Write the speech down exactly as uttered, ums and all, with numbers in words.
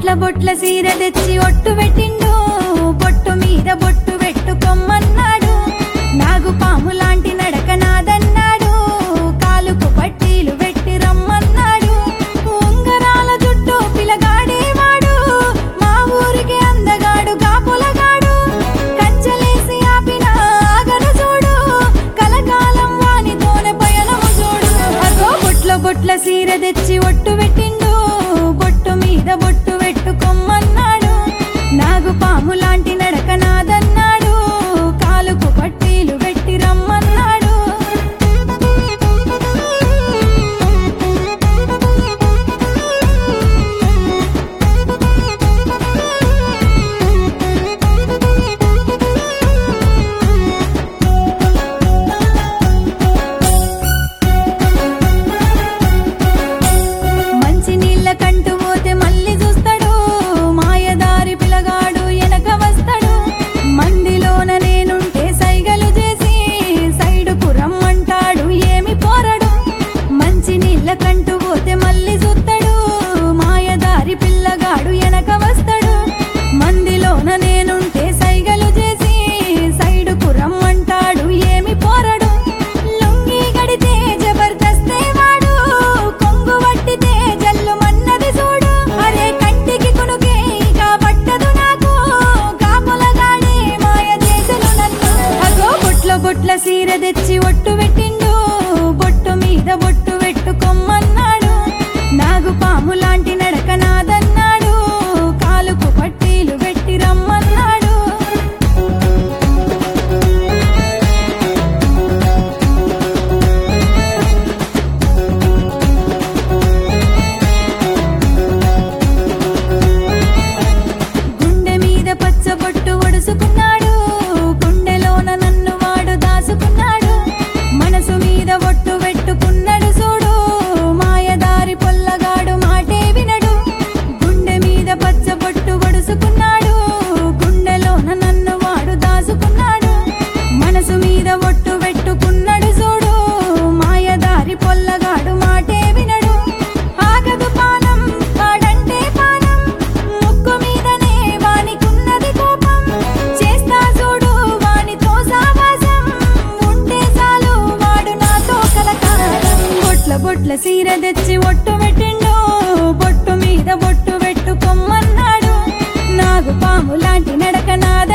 బొట్ల బొట్ల సీర తెచ్చి ఒట్టు పెట్టిండు, బొట్టు మీద బొట్టు పెట్టుకొమ్మన్నాడు. నాగు పాము లాంటి నడక నాదన్నాడు, కాలుకు పట్టీలు పెట్టి రమ్మన్నాడు. ఉంగరాల జుట్టు పిలగాడేవాడు, మా ఊరికి అందగాడు కాపులగాడు. కంచెలేసి ఆపిన ఆగను చూడు, కలకాలం వానితోనే పయనము చూడు. అగో బొట్ల బొట్ల సీర తెచ్చి ఒట్టు పెట్టిండు, బొట్టు మీద బొట్టు పెట్టుకొమ్మన్నాడు. నాగు పాము లాంటి నడక నాదన్నాడు, కాలుకు పట్టీలు పెట్టి రమ్మన్నాడు. మంచి నీళ్ళ కంటూ పోతే మళ్ళీ చూస్తాడు, మాయదారి పిల్లగాడు వెనక వస్తాడు. మందిలోన నేనుంటే సైగలు చేసి సైడుకు రమ్మంటాడు, ఏమి పోరడు. మంచి నీళ్ళ కంటూ పోతే మళ్ళీ చూస్తాడు, మాయదారి పిల్లగాడు వెనక వస్తాడు. మందిలోన నేనుంటే సైగలు చేసి సైడుకు రమ్మంటాడు, ఏమి పోరడు. లుంగి గడితే జబర్దస్తే వాడు, కొంగు పట్టితే జల్లు మన్నది చూడు. అరే కంటికి కునుకే ఇక పట్టదు నాకు, కాపులగాడే మాయ చేసెను నన్ను. అగో బొట్ల బొట్ల సీర తెచ్చి ఒట్టు పెట్టిండు, బొట్టు మీద బొట్టు పెట్టుకొమ్మన్నాడు. నాగు పాము లాంటి నడక నాదన్నాడు, కాలుకు పట్టీలు పెట్టి రమ్మన్నాడు. గుండె మీద పచ్చబొట్టు ఒడుసుకున్నాడు, గుండెలోన నన్ను వాడు దాసుకున్నాడు. మనసు మీద ఒట్టు పెట్టుకున్నాడు చూడు, మాయదారి పొల్లగాడు మాటే వినడు. గుండె మీద పచ్చబొట్టు ఒడుసుకున్నాడు, గుండెలోన నన్ను వాడు దాసుకున్నాడు. మనసు మీద ఒట్టు పెట్టుకున్నాడు చూడు, మాయదారి పొల్లగాడు మాటే వినడు. ఆగదు పానం వాడంటే పానం, ముక్కు మీదనే వానికున్నది కోపం. చేస్తా చూడు వానితో సావాసం, ఉంటే చాలు వాడు నాతో కలకాలం. బొట్ల బొట్ల సీర తెచ్చి ఒట్టు పెట్టిండు, బొట్టు మీద బొట్టు పెట్టుకొమ్మన్నాడు. నాగు పాము లాంటి నడక నాద